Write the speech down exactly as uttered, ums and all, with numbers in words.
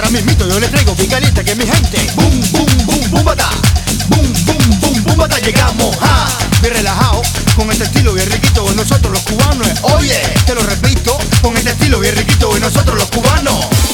ahora mismito yo les traigo bien caliente que mi gente. Boom, boom, boom, boom, bata. Boom, boom, boom, boom, bata. Llegamos, ja. Bien relajado, con este estilo bien riquito de nosotros los cubanos. Oye, te lo repito, con este estilo bien riquito de nosotros los cubanos.